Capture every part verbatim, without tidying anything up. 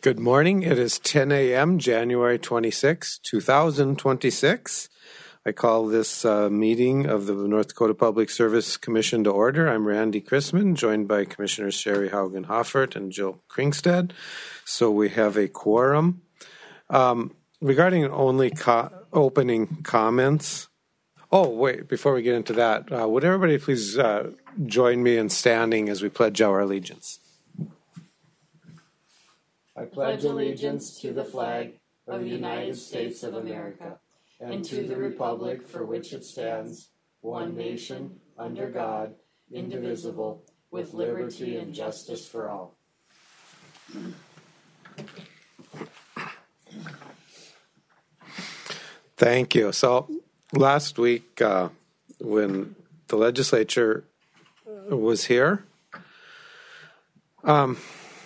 Good morning. It is ten a.m., January twenty-sixth, two thousand twenty-six. I call this uh, meeting of the North Dakota Public Service Commission to order. I'm Randy Chrisman, joined by Commissioners Sherry Haugen-Hoffert and Jill Kringstad. So we have a quorum. Um, regarding only co- opening comments, oh, wait, before we get into that, uh, would everybody please uh, join me in standing as we pledge our allegiance? I pledge allegiance to the flag of the United States of America and to the republic for which it stands, one nation, under God, indivisible, with liberty and justice for all. Thank you. So last week uh, when the legislature was here, um,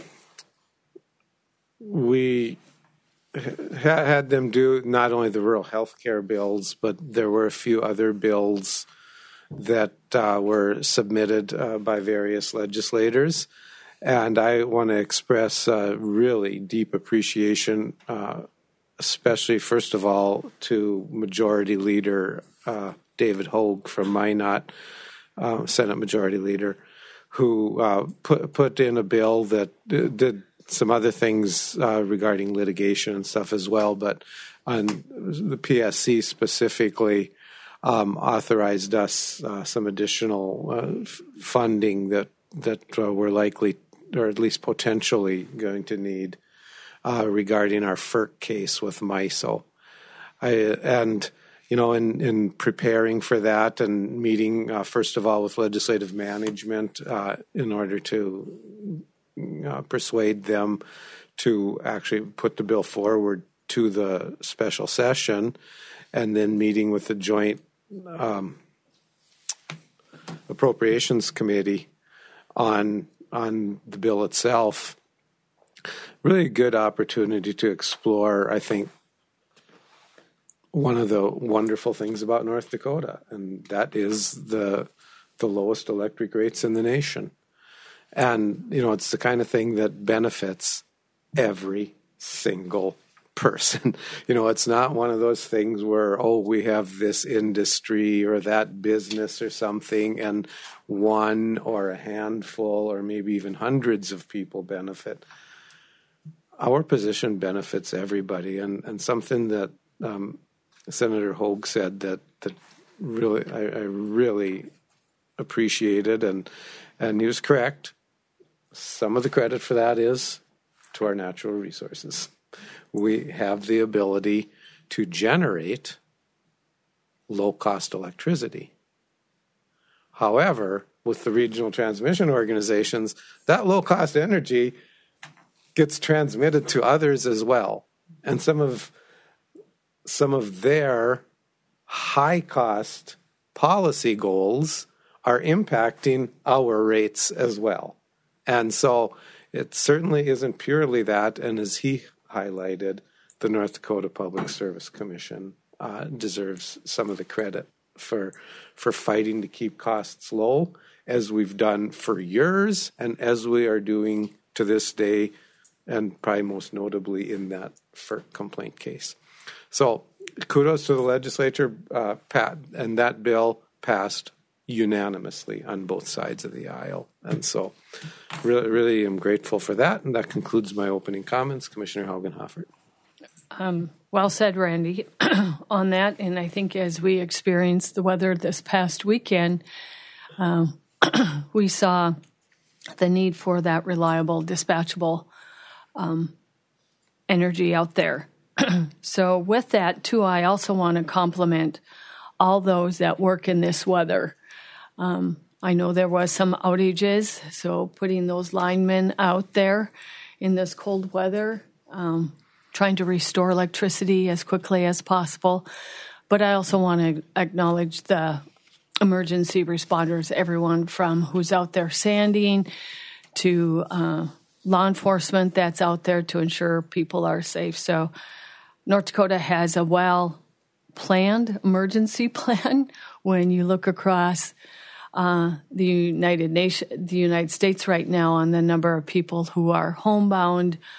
we ha- had them do not only the rural health care bills, but there were a few other bills that uh, were submitted uh, by various legislators. And I want to express uh, really deep appreciation, uh, especially, first of all, to Majority Leader uh, David Hogue from Minot, uh, Senate Majority Leader, who uh, put, put in a bill that did some other things uh, regarding litigation and stuff as well, but on the P S C specifically um, authorized us uh, some additional uh, f- funding that that uh, we're likely, or at least potentially, going to need uh, regarding our F E R C case with MISO. I, and you know, in, in preparing for that and meeting uh, first of all with legislative management uh, in order to Uh, persuade them to actually put the bill forward to the special session, and then meeting with the joint um, appropriations committee on on the bill itself. Really a good opportunity to explore, I think, one of the wonderful things about North Dakota, and that is the the lowest electric rates in the nation. And, you know, it's the kind of thing that benefits every single person. You know, it's not one of those things where, oh, we have this industry or that business or something, and one or a handful or maybe even hundreds of people benefit. Our position benefits everybody. And, and something that um, Senator Hogue said that, that really I, I really appreciated, and, and he was correct. Some of the credit for that is to our natural resources. We have the ability to generate low-cost electricity. However, with the regional transmission organizations, that low-cost energy gets transmitted to others as well. And some of some of their high-cost policy goals are impacting our rates as well. And so it certainly isn't purely that, and as he highlighted, the North Dakota Public Service Commission uh, deserves some of the credit for for fighting to keep costs low, as we've done for years, and as we are doing to this day, and probably most notably in that F E R C complaint case. So kudos to the legislature, uh, Pat, and that bill passed unanimously on both sides of the aisle. And so really, really am grateful for that. And that concludes my opening comments. Commissioner Haugen-Hoffert. Um, well said, Randy, on that. And I think as we experienced the weather this past weekend, uh, we saw the need for that reliable, dispatchable um, energy out there. So with that, too, I also want to compliment all those that work in this weather. Um, I know there was some outages, so putting those linemen out there in this cold weather, um, trying to restore electricity as quickly as possible. But I also want to acknowledge the emergency responders, everyone from who's out there sanding to uh, law enforcement that's out there to ensure people are safe. So North Dakota has a well-planned emergency plan when you look across uh, the United Nation, the United States right now on the number of people who are homebound,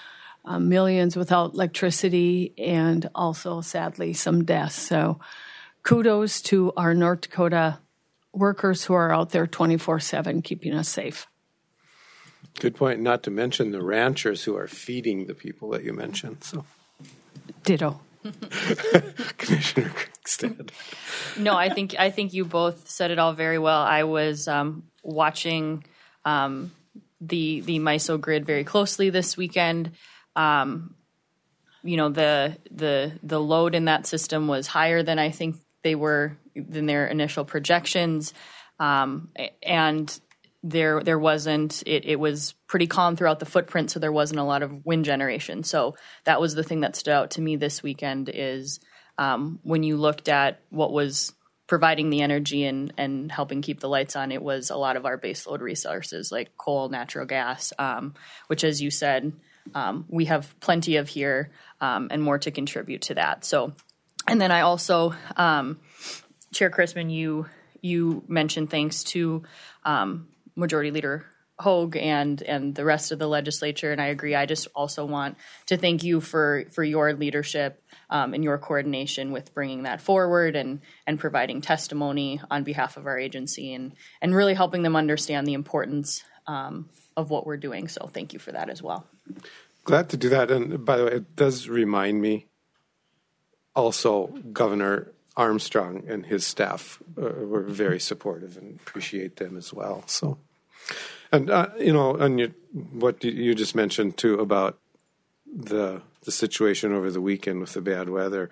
uh, millions without electricity, and also, sadly, some deaths. So kudos to our North Dakota workers who are out there twenty-four seven keeping us safe. Good point. Not to mention the ranchers who are feeding the people that you mentioned. So, ditto. Commissioner Kriegstad. No, I think I think you both said it all very well. I was um, watching um, the the MISO grid very closely this weekend. Um, you know, the the the load in that system was higher than I think they were than their initial projections, um, and there there wasn't it, it was pretty calm throughout the footprint, so there wasn't a lot of wind generation. So that was the thing that stood out to me this weekend is um, when you looked at what was providing the energy and, and helping keep the lights on, it was a lot of our baseload resources like coal, natural gas, um, which, as you said, um, we have plenty of here um, and more to contribute to that. So, and then I also, um, Chair Chrisman, you you mentioned thanks to um, Majority Leader Hogue and and the rest of the legislature, and I agree. I just also want to thank you for for your leadership um, and your coordination with bringing that forward and and providing testimony on behalf of our agency and and really helping them understand the importance um, of what we're doing. So thank you for that as well. Glad to do that. And by the way, it does remind me also Governor Armstrong and his staff uh, were very supportive and appreciate them as well. So. And, uh, you know, and you, what you just mentioned, too, about the the situation over the weekend with the bad weather,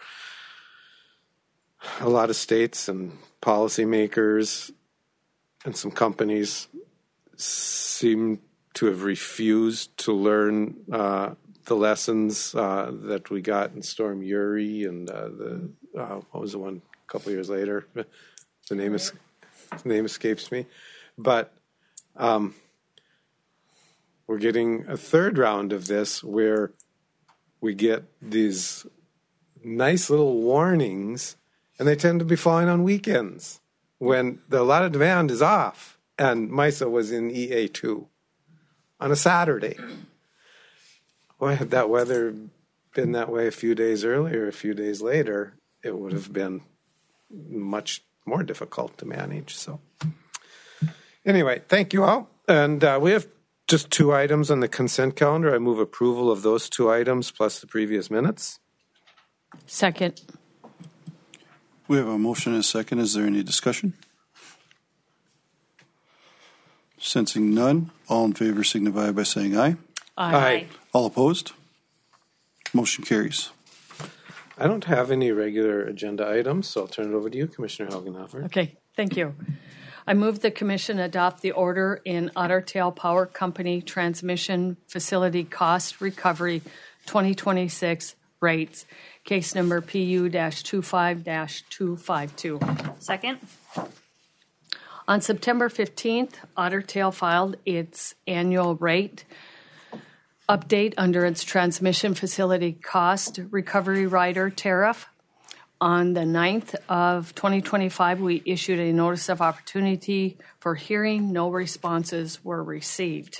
a lot of states and policymakers and some companies seem to have refused to learn uh, the lessons uh, that we got in Storm Uri and uh, the, uh, what was the one a couple years later? The name, is, the name escapes me. But um, we're getting a third round of this where we get these nice little warnings, and they tend to be falling on weekends when the, a lot of demand is off. And MISO was in E A two on a Saturday. Boy, had that weather been that way a few days earlier, a few days later, it would have been much more difficult to manage. So anyway, thank you all. And uh, we have just two items on the consent calendar. I move approval of those two items plus the previous minutes. Second. We have a motion and a second. Is there any discussion? Sensing none, all in favor signify by saying aye. Aye. Aye. All opposed? Motion carries. I don't have any regular agenda items, so I'll turn it over to you, Commissioner Helgenhofer. Okay, thank you. I move the Commission adopt the order in Otter Tail Power Company Transmission Facility Cost Recovery twenty twenty-six rates, case number P U twenty-five dash two fifty-two. Second. On September fifteenth, Otter Tail filed its annual rate update under its Transmission Facility Cost Recovery Rider tariff. On the ninth of twenty twenty-five, we issued a notice of opportunity for hearing. No responses were received.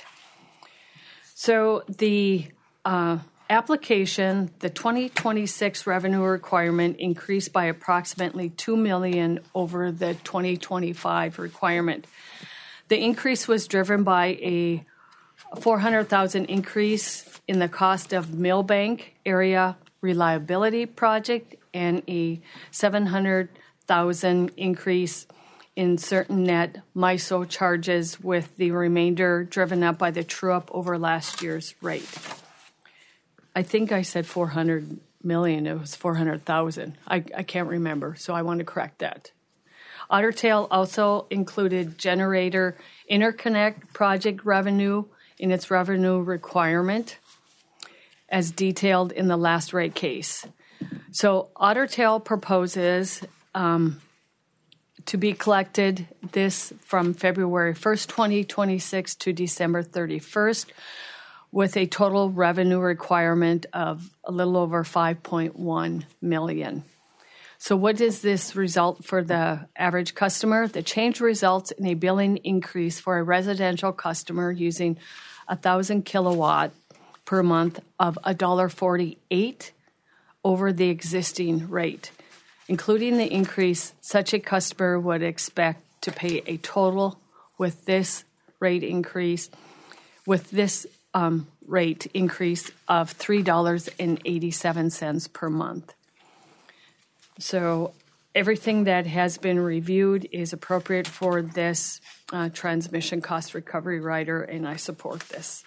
So the uh, application, the twenty twenty-six revenue requirement increased by approximately two million dollars over the twenty twenty-five requirement. The increase was driven by a four hundred thousand dollars increase in the cost of Millbank Area Reliability Project and a seven hundred thousand dollars increase in certain net MISO charges, with the remainder driven up by the true-up over last year's rate. I think I said four hundred million dollars. It was four hundred thousand dollars. I, I can't remember, so I want to correct that. Otter Tail also included generator interconnect project revenue in its revenue requirement, as detailed in the last rate case. So Otter Tail proposes um, to be collected this from February first, twenty twenty-six to December thirty-first, with a total revenue requirement of a little over five point one million dollars. So what does this result for the average customer? The change results in a billing increase for a residential customer using one thousand kilowatt per month of one dollar forty-eight over the existing rate. Including the increase, such a customer would expect to pay a total with this rate increase, with this um, rate increase of three dollars and eighty-seven cents per month. So everything that has been reviewed is appropriate for this uh, transmission cost recovery rider, and I support this.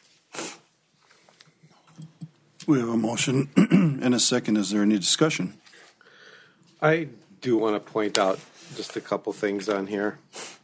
We have a motion and a second. Is there any discussion? I do want to point out just a couple things on here.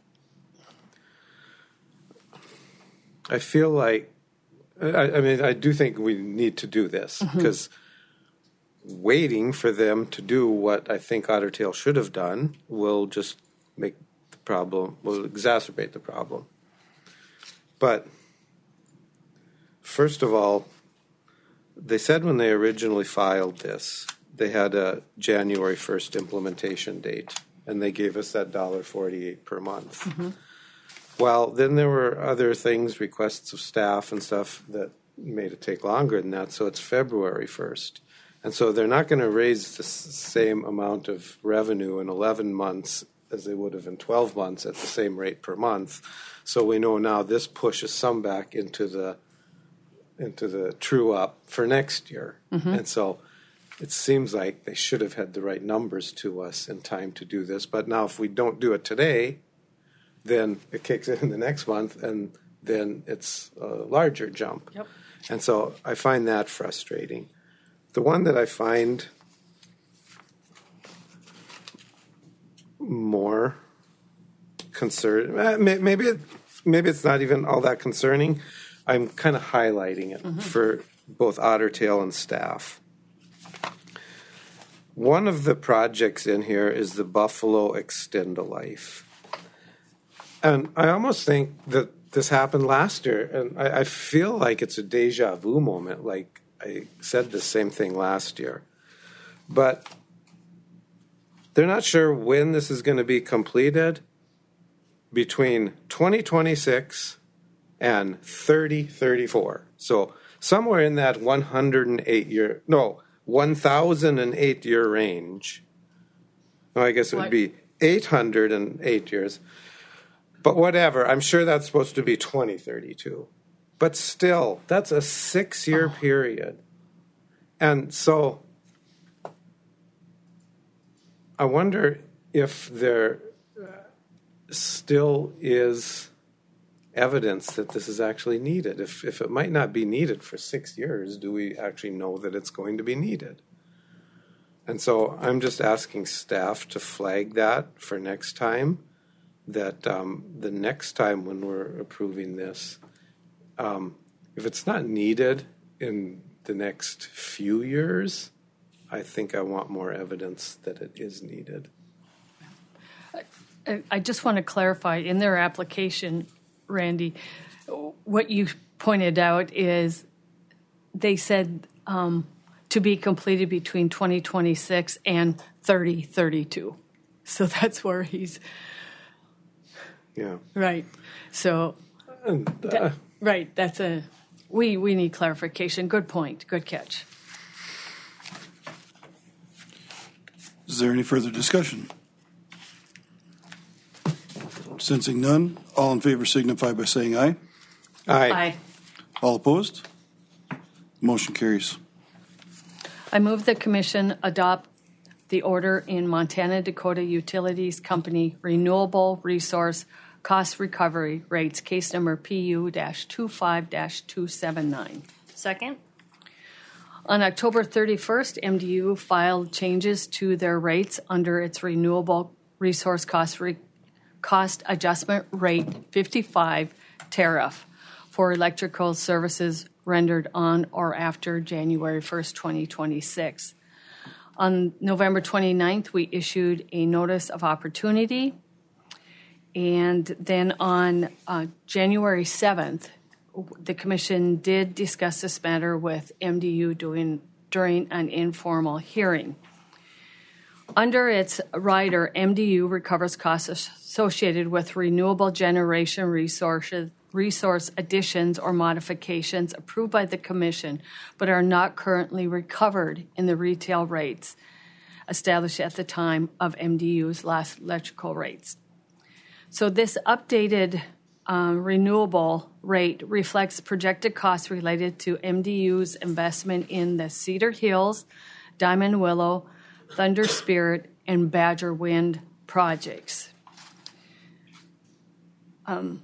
I feel like, I, I mean, I do think we need to do this because mm-hmm. waiting for them to do what I think Otter Tail should have done will just make the problem, will exacerbate the problem. But first of all, they said when they originally filed this, they had a January first implementation date, and they gave us that one dollar forty-eight per month. Mm-hmm. Well, then there were other things, requests of staff and stuff that made it take longer than that, so it's February first. And so they're not going to raise the same amount of revenue in eleven months as they would have in twelve months at the same rate per month. So we know now this pushes some back into the into the true up for next year. Mm-hmm. And so it seems like they should have had the right numbers to us in time to do this. But now if we don't do it today, then it kicks in the next month, and then it's a larger jump. Yep. And so I find that frustrating. The one that I find more concerned, maybe it, maybe it's not even all that concerning. I'm kind of highlighting it mm-hmm. for both Otter Tail and staff. One of the projects in here is the Buffalo Extend-A-Life. And I almost think that this happened last year, and I, I feel like it's a deja vu moment, like I said the same thing last year. But they're not sure when this is going to be completed. Between twenty twenty-six and thirty thirty-four. So somewhere in that one hundred eight year, no, one thousand eight year range. No, I guess it would what? be eight hundred eight years. But whatever, I'm sure that's supposed to be twenty thirty-two. But still, that's a six-year oh. period. And so I wonder if there still is evidence that this is actually needed. If if it might not be needed for six years, do we actually know that it's going to be needed? And so I'm just asking staff to flag that for next time, that um, the next time when we're approving this, um, if it's not needed in the next few years, I think I want more evidence that it is needed. I just want to clarify, in their application, Randy, what you pointed out is they said um, to be completed between twenty twenty-six and thirty thirty-two. So that's where he's... Yeah. Right. So, and, uh, that, right, that's a... We, we need clarification. Good point. Good catch. Is there any further discussion? Sensing none, all in favor signify by saying aye. Aye. Aye. All opposed? Motion carries. I move the commission adopt the order in Montana Dakota Utilities Company Renewable Resource Cost Recovery Rates, case number P U twenty-five dash two seventy-nine. Second. On October thirty-first, M D U filed changes to their rates under its Renewable Resource Cost Recovery Cost Adjustment Rate fifty-five tariff for electrical services rendered on or after January first, twenty twenty-six. On November twenty-ninth, we issued a notice of opportunity. And then on uh, January seventh, the Commission did discuss this matter with M D U doing, during an informal hearing. Under its rider, M D U recovers costs associated with renewable generation resources resource additions or modifications approved by the Commission but are not currently recovered in the retail rates established at the time of M D U's last electrical rates. So this updated uh, renewable rate reflects projected costs related to M D U's investment in the Cedar Hills, Diamond Willow, Thunder Spirit, and Badger Wind projects. Um,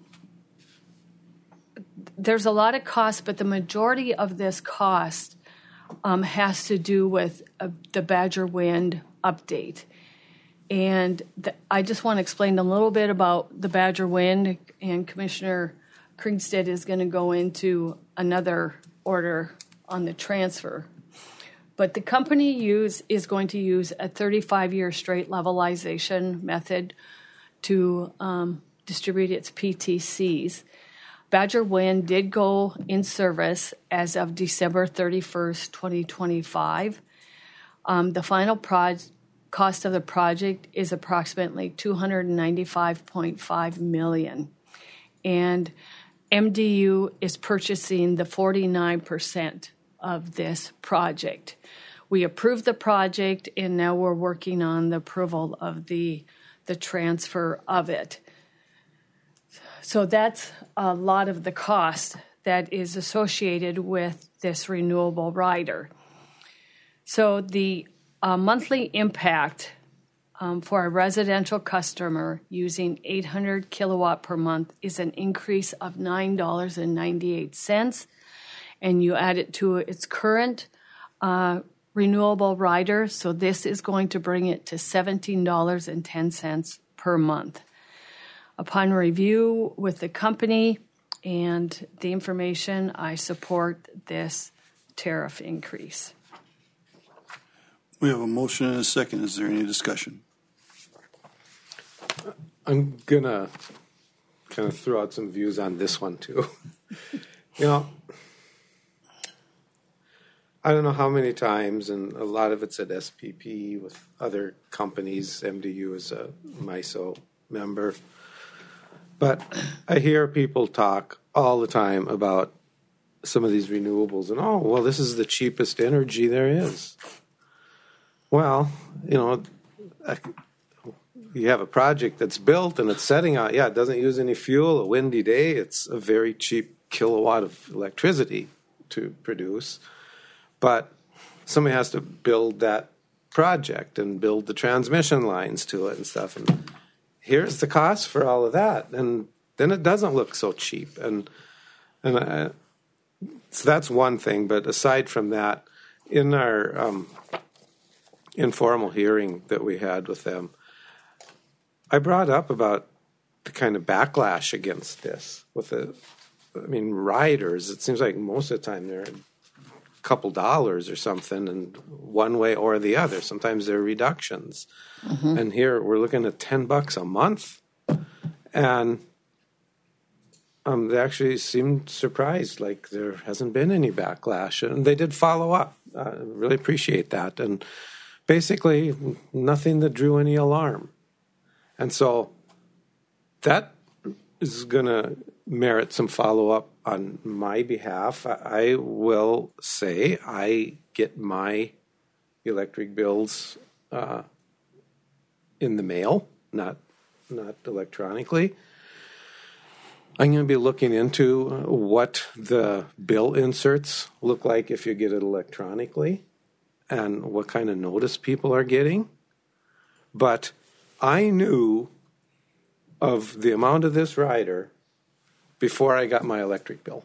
there's a lot of cost, but the majority of this cost um, has to do with uh, the Badger Wind update. And the, I just want to explain a little bit about the Badger Wind, and Commissioner Kriegstedt is going to go into another order on the transfer. But the company use is going to use a thirty-five year straight levelization method to um, distribute its P T Cs. Badger Wind did go in service as of December thirty-first, twenty twenty-five. Um, the final proj- cost of the project is approximately two hundred ninety-five point five million dollars. And M D U is purchasing the forty-nine percent of this project. We approved the project, and now we're working on the approval of the, the transfer of it. So that's a lot of the cost that is associated with this renewable rider. So the uh, monthly impact um, for a residential customer using eight hundred kilowatt per month is an increase of nine dollars and ninety-eight cents. And you add it to its current uh, renewable rider, so this is going to bring it to seventeen dollars and ten cents per month. Upon review with the company and the information, I support this tariff increase. We have a motion and a second. Is there any discussion? I'm going to kind of throw out some views on this one, too. You know, I don't know how many times, and a lot of it's at S P P with other companies. M D U is a MISO member. But I hear people talk all the time about some of these renewables and, oh, well, this is the cheapest energy there is. Well, you know, you have a project that's built and it's setting out. Yeah, it doesn't use any fuel. A windy day, it's a very cheap kilowatt of electricity to produce. But somebody has to build that project and build the transmission lines to it and stuff. And here's the cost for all of that. And then it doesn't look so cheap. And and uh, so that's one thing. But aside from that, in our um, informal hearing that we had with them, I brought up about the kind of backlash against this with the, I mean, riders. It seems like most of the time they're a couple dollars or something, and one way or the other. Sometimes there are reductions. Mm-hmm. And here we're looking at ten bucks a month. And um, they actually seemed surprised, like there hasn't been any backlash. And they did follow up. I uh, really appreciate that. And basically nothing that drew any alarm. And so that is going to merit some follow-up on my behalf. I will say I get my electric bills uh, in the mail, not not electronically. I'm going to be looking into what the bill inserts look like if you get it electronically and what kind of notice people are getting. But I knew of the amount of this rider before I got my electric bill.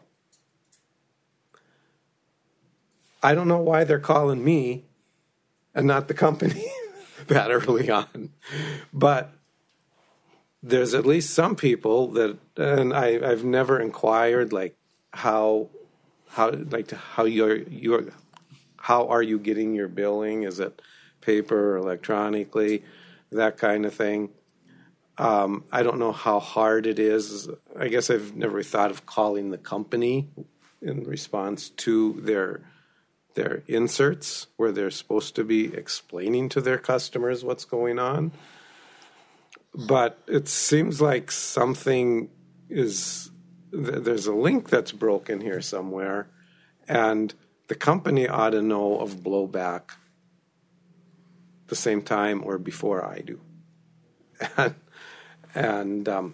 I don't know why they're calling me and not the company that early on. But there's at least some people that, and I, I've never inquired like how, how like how you're you're how are you getting your billing? Is it paper or electronically? That kind of thing. Um, I don't know how hard it is. I guess I've never thought of calling the company in response to their their inserts where they're supposed to be explaining to their customers what's going on. But it seems like something is th- there's a link that's broken here somewhere, and the company ought to know of blowback the same time or before I do. And, and um,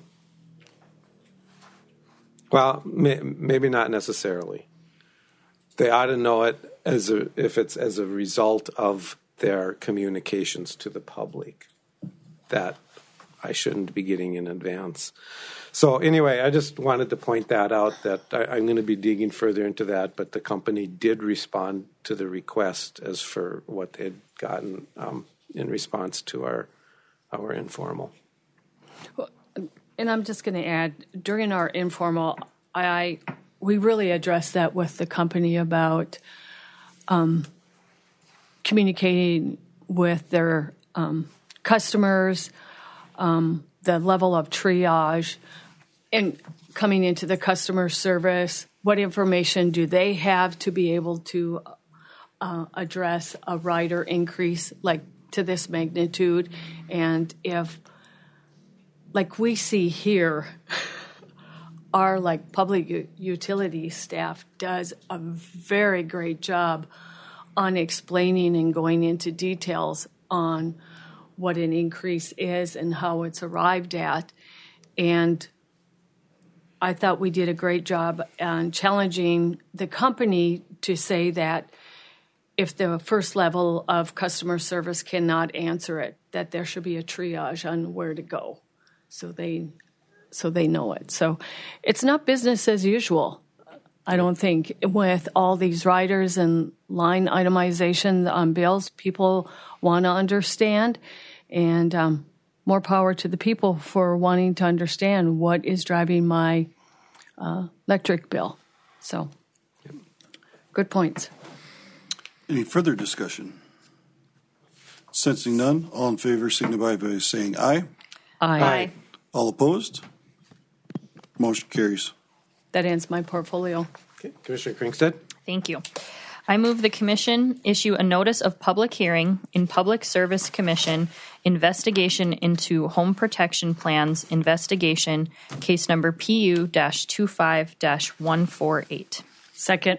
well, may, maybe not necessarily. They ought to know it as a, if it's as a result of their communications to the public that I shouldn't be getting in advance. So anyway, I just wanted to point that out, that I, I'm going to be digging further into that, but the company did respond to the request as for what they'd gotten um, in response to our our informal. And I'm just going to add, during our informal, I we really addressed that with the company about um, communicating with their um, customers, um, the level of triage, and coming into the customer service. What information do they have to be able to uh, address a rider increase like to this magnitude? And if, like we see here, our like public u- utility staff does a very great job on explaining and going into details on what an increase is and how it's arrived at. And I thought we did a great job on challenging the company to say that if the first level of customer service cannot answer it, that there should be a triage on where to go, so they so they know it. So it's not business as usual, I don't think, with all these riders and line itemization on bills. People want to understand, and um, more power to the people for wanting to understand what is driving my uh, electric bill. So, good points. Any further discussion? Sensing none, all in favor signify by saying aye. Aye. All opposed? Motion carries. That ends my portfolio. Okay, Commissioner Kringsted? Thank you. I move the Commission issue a notice of public hearing in Public Service Commission investigation into home protection plans investigation, case number P U twenty-five dash one forty-eight. Second.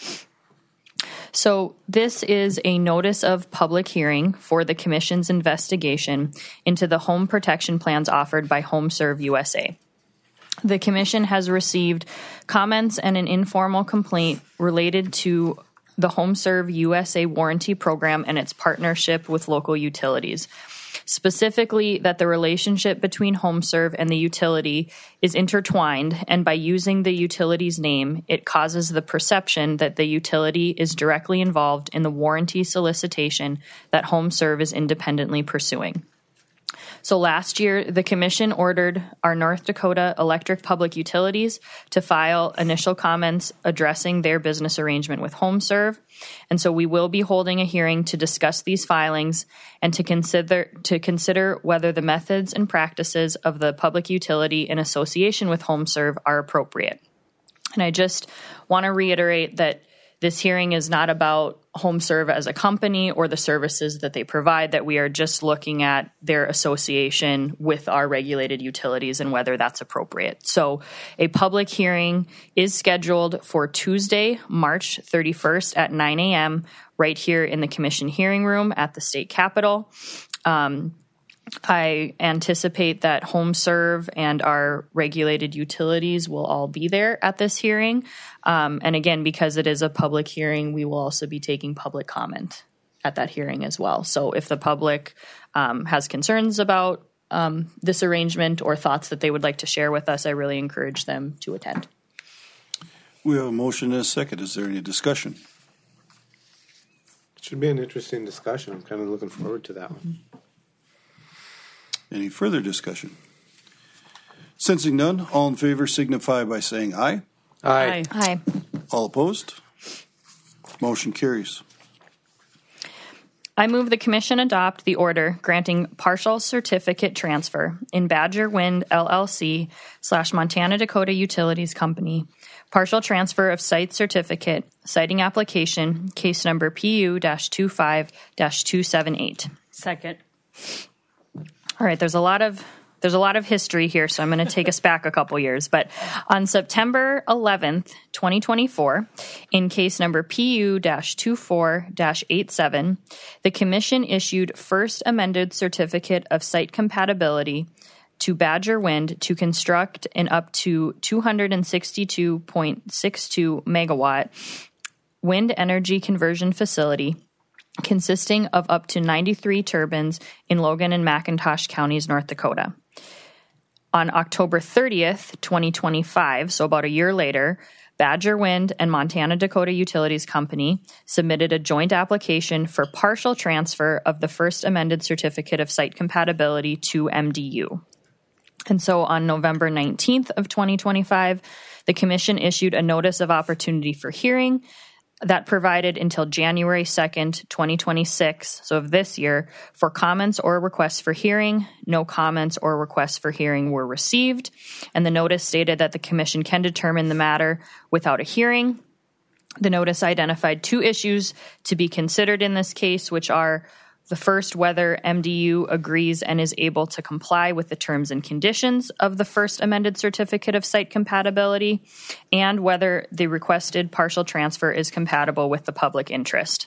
So this is a notice of public hearing for the Commission's investigation into the home protection plans offered by HomeServe U S A. The Commission has received comments and an informal complaint related to the HomeServe U S A warranty program and its partnership with local utilities. Specifically, that the relationship between HomeServe and the utility is intertwined, and by using the utility's name, it causes the perception that the utility is directly involved in the warranty solicitation that HomeServe is independently pursuing. So last year, the Commission ordered our North Dakota Electric Public Utilities to file initial comments addressing their business arrangement with HomeServe. And so we will be holding a hearing to discuss these filings and to consider to consider whether the methods and practices of the public utility in association with HomeServe are appropriate. And I just want to reiterate that this hearing is not about HomeServe as a company or the services that they provide, that we are just looking at their association with our regulated utilities and whether that's appropriate. So a public hearing is scheduled for Tuesday, March thirty-first at nine a.m. right here in the Commission hearing room at the state capitol. Um, I anticipate that HomeServe and our regulated utilities will all be there at this hearing. Um, and again, because it is a public hearing, we will also be taking public comment at that hearing as well. So if the public um, has concerns about um, this arrangement or thoughts that they would like to share with us, I really encourage them to attend. We have a motion and a second. Is there any discussion? It should be an interesting discussion. I'm kind of looking forward to that one. Any further discussion? Sensing none, all in favor signify by saying aye. Aye. Aye. All opposed? Motion carries. I move the Commission adopt the order granting partial certificate transfer in Badger Wind L L C slash Montana Dakota Utilities Company, partial transfer of site certificate, siting application, case number P U twenty-five dash two seventy-eight. Second. All right, there's a lot of there's a lot of history here, so I'm going to take us back a couple years. But on September eleventh, twenty twenty-four, in case number P U twenty-four dash eighty-seven, the Commission issued first amended certificate of site compatibility to Badger Wind to construct an up to two hundred sixty-two point six two megawatt wind energy conversion facility consisting of up to ninety-three turbines in Logan and McIntosh counties, North Dakota. On October thirtieth, twenty twenty-five, so about a year later, Badger Wind and Montana Dakota Utilities Company submitted a joint application for partial transfer of the first amended certificate of site compatibility to M D U. And so on November nineteenth of twenty twenty-five, the Commission issued a notice of opportunity for hearing that provided until January second, twenty twenty-six, so of this year, for comments or requests for hearing. No comments or requests for hearing were received, and the notice stated that the Commission can determine the matter without a hearing. The notice identified two issues to be considered in this case, which are the first, whether M D U agrees and is able to comply with the terms and conditions of the first amended certificate of site compatibility, and whether the requested partial transfer is compatible with the public interest.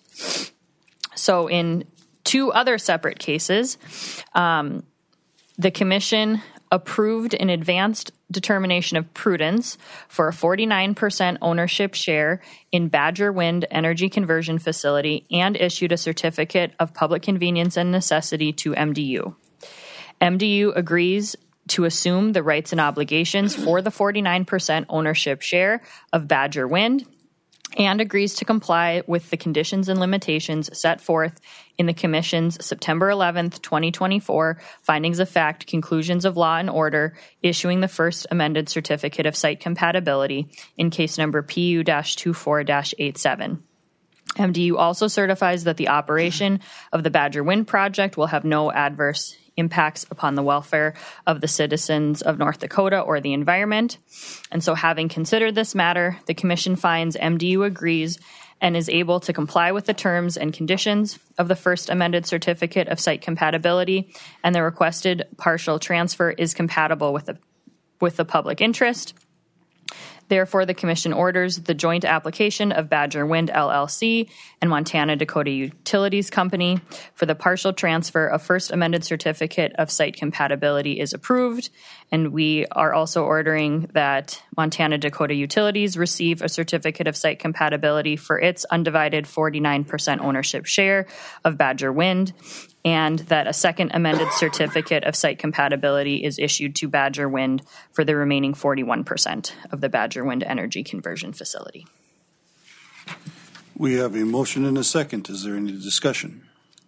So in two other separate cases, um, the Commission approved an advanced determination of prudence for a forty-nine percent ownership share in Badger Wind Energy Conversion Facility and issued a certificate of public convenience and necessity to M D U. M D U agrees to assume the rights and obligations for the forty-nine percent ownership share of Badger Wind and agrees to comply with the conditions and limitations set forth in the Commission's September eleventh, twenty twenty-four findings of fact, conclusions of law and order, issuing the first amended certificate of site compatibility in case number P U twenty-four dash eighty-seven. M D U also certifies that the operation of the Badger Wind project will have no adverse impacts upon the welfare of the citizens of North Dakota or the environment. And so having considered this matter, the Commission finds M D U agrees and is able to comply with the terms and conditions of the first amended certificate of site compatibility, and the requested partial transfer is compatible with the, with the public interest. Therefore, the Commission orders the joint application of Badger Wind L L C and Montana Dakota Utilities Company for the partial transfer of first amended certificate of site compatibility is approved. And we are also ordering that Montana Dakota Utilities receive a certificate of site compatibility for its undivided forty-nine percent ownership share of Badger Wind, and that a second amended certificate of site compatibility is issued to Badger Wind for the remaining forty-one percent of the Badger Wind Energy Conversion Facility. We have a motion and a second. Is there any discussion?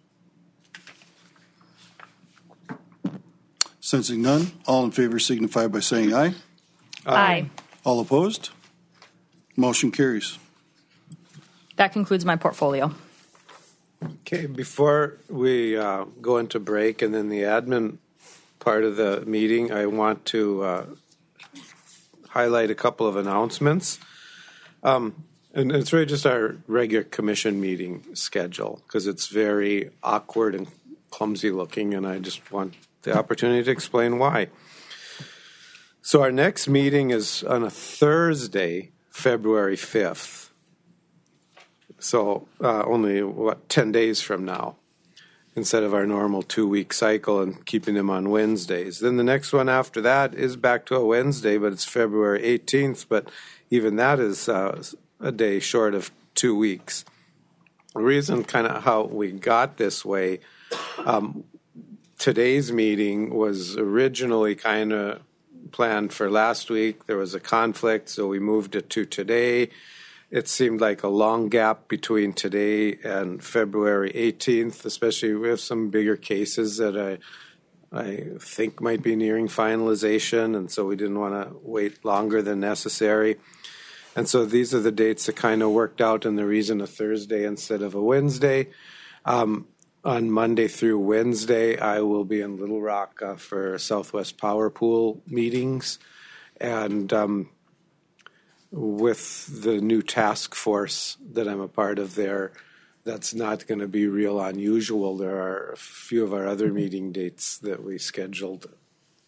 Sensing none, all in favor signify by saying aye. Aye. All opposed? Motion carries. That concludes my portfolio. Okay, before we uh, go into break and then the admin part of the meeting, I want to uh, highlight a couple of announcements. Um, and it's really just our regular commission meeting schedule because it's very awkward and clumsy looking, and I just want the opportunity to explain why. So our next meeting is on a Thursday, February fifth. So uh, only, what, ten days from now, instead of our normal two-week cycle and keeping them on Wednesdays. Then the next one after that is back to a Wednesday, but it's February eighteenth, but even that is uh, a day short of two weeks. The reason kind of how we got this way, um, today's meeting was originally kind of planned for last week. There was a conflict, so we moved it to today. It seemed like a long gap between today and February eighteenth, especially with some bigger cases that I I think might be nearing finalization, and so we didn't want to wait longer than necessary. And so these are the dates that kind of worked out, and the reason a Thursday instead of a Wednesday. Um, on Monday through Wednesday, I will be in Little Rock uh, for Southwest Power Pool meetings, and um, with the new task force that I'm a part of there, that's not going to be real unusual. There are a few of our other meeting dates that we scheduled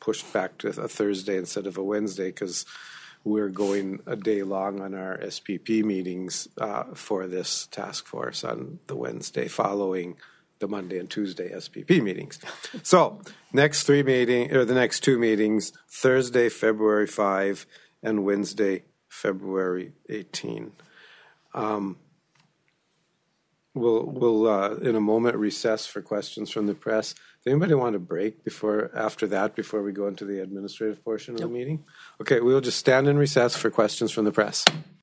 pushed back to a Thursday instead of a Wednesday because we're going a day long on our S P P meetings uh, for this task force on the Wednesday following the Monday and Tuesday S P P meetings. So next three meeting or the next two meetings, Thursday, February fifth, and Wednesday, February eighteenth. Um, we'll we'll uh, in a moment recess for questions from the press. Does anybody want a break before after that before we go into the administrative portion of the meeting? Okay, we'll just stand in recess for questions from the press.